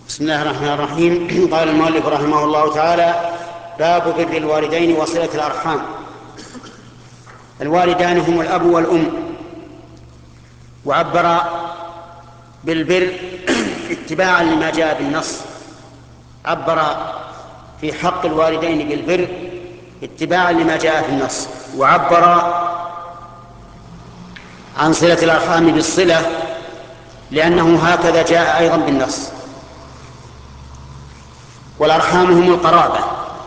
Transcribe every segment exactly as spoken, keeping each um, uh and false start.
بسم الله الرحمن الرحيم. قال المؤلف رحمه الله تعالى: باب بر الوالدين وصلة الأرحام. الوالدان هم الأب والأم، وعبر بالبر اتباعا لما جاء بالنص، عبر في حق الوالدين بالبر اتباعا لما جاء في النص، وعبر عن صلة الأرحام بالصلة لأنه هكذا جاء أيضا بالنص. والأرحام هم القرابة،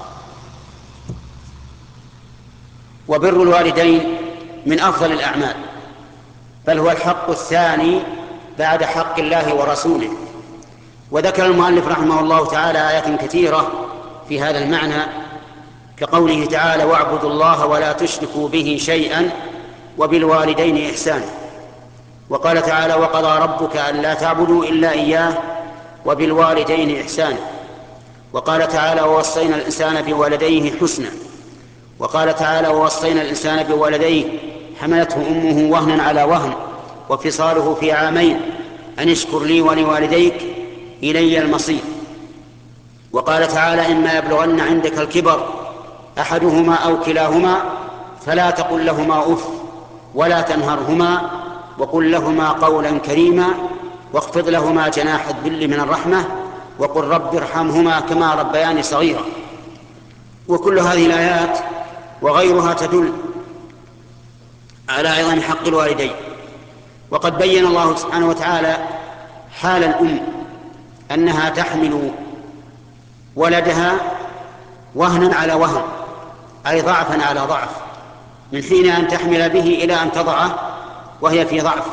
وبر الوالدين من أفضل الأعمال، بل هو الحق الثاني بعد حق الله ورسوله. وذكر المؤلف رحمه الله تعالى آيات كثيرة في هذا المعنى، كقوله تعالى: واعبدوا الله ولا تشركوا به شيئا وبالوالدين إحسانا. وقال تعالى: وقضى ربك ألا تعبدوا إلا إياه وبالوالدين إحسانا. وقال تعالى: ووصينا الإنسان بوالديه حسنا. وقال تعالى: ووصينا الإنسان بوالديه حملته أمه وهنا على وهن وفصاله في عامين أن اشكر لي ولوالديك إلي المصير. وقال تعالى: إما يبلغن عندك الكبر أحدهما أو كلاهما فلا تقل لهما أف ولا تنهرهما وقل لهما قولا كريما واخفض لهما جناح الذل من الرحمة وقل رب ارحمهما كما ربياني صغيرا. وكل هذه الآيات وغيرها تدل على عظم حق الوالدين. وقد بين الله سبحانه وتعالى حال الأم أنها تحمل ولدها وهنا على وهن، أي ضعفا على ضعف، من حين أن تحمل به إلى أن تضعه وهي في ضعف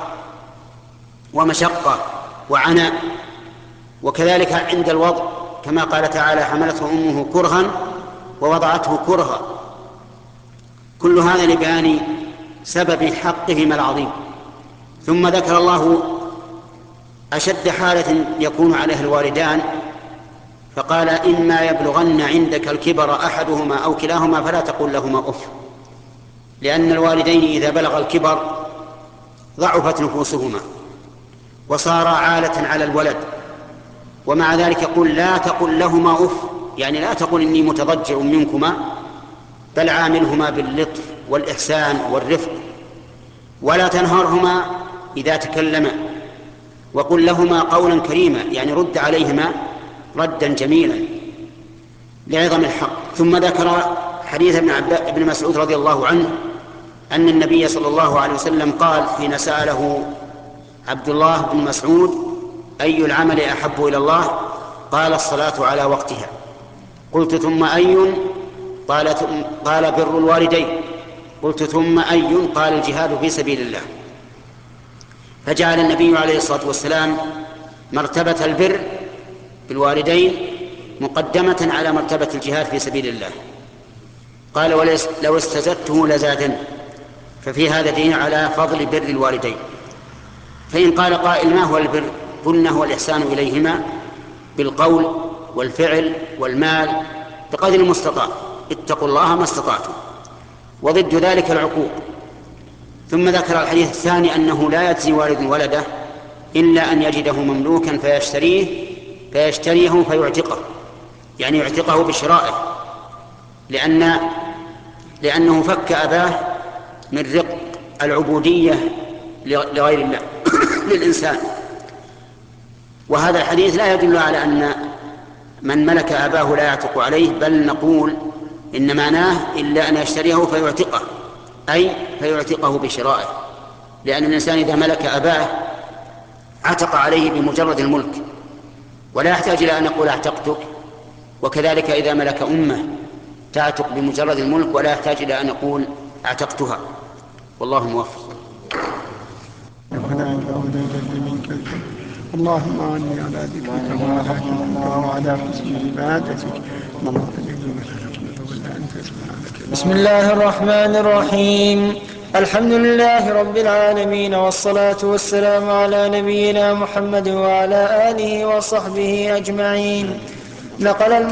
ومشقة وعناء. وكذلك عند الوضع، كما قال تعالى: حملته أمه كرها ووضعته كرها. كل هذا لبيان سبب حقهما العظيم. ثم ذكر الله أشد حالة يكون عليها الوالدان، فقال: إما يبلغن عندك الكبر أحدهما أو كلاهما فلا تقل لهما أف، لأن الوالدين إذا بلغ الكبر ضعفت نفوسهما وصار عالة على الولد. ومع ذلك يقول: لا تقل لهما أف، يعني لا تقل إني متضجر منكما، بل عاملهما باللطف والإحسان والرفق، ولا تنهرهما إذا تكلما، وقل لهما قولا كريما، يعني رد عليهما ردا جميلا لعظم الحق. ثم ذكر حديث ابن, ابن مسعود رضي الله عنه أن النبي صلى الله عليه وسلم قال حين سأله عبد الله بن مسعود: أي العمل أحب إلى الله؟ قال: الصلاة على وقتها. قلت: ثم أي؟ قال, قال: بر الوالدين. قلت: ثم أي؟ قال: الجهاد في سبيل الله. فجعل النبي عليه الصلاة والسلام مرتبة البر بالوالدين مقدمة على مرتبة الجهاد في سبيل الله. قال: ولو استزدته لزادني. ففي هذا دين على فضل بر الوالدين. فإن قال قائل: ما هو البر؟ قلنا: هو الإحسان إليهما بالقول والفعل والمال بقدر المستطاع، اتقوا الله ما استطعتم، وضد ذلك العقوق. ثم ذكر الحديث الثاني أنه لا يجزي والد ولده إلا أن يجده مملوكا فيشتريه فيشتريه فيعتقه، يعني يعتقه بشرائه، لأن لأنه فك أباه من رق العبودية لغير الله للإنسان. وهذا الحديث لا يدل على أن من ملك أباه لا يعتق عليه، بل نقول إن معناه إلا أن يشتريه فيعتقه، أي فيعتقه بشرائه، لأن الإنسان إذا ملك أباه عتق عليه بمجرد الملك ولا يحتاج إلى أن يقول اعتقتك. وكذلك إذا ملك أمه تعتق بمجرد الملك ولا يحتاج إلى أن يقول اعتقتها. والله موفق. اللهم أعني على ذكرك وعلى حسن عبادتك. بسم الله الرحمن الرحيم. الحمد لله رب العالمين، والصلاة والسلام على نبينا محمد وعلى آله وصحبه أجمعين. نقل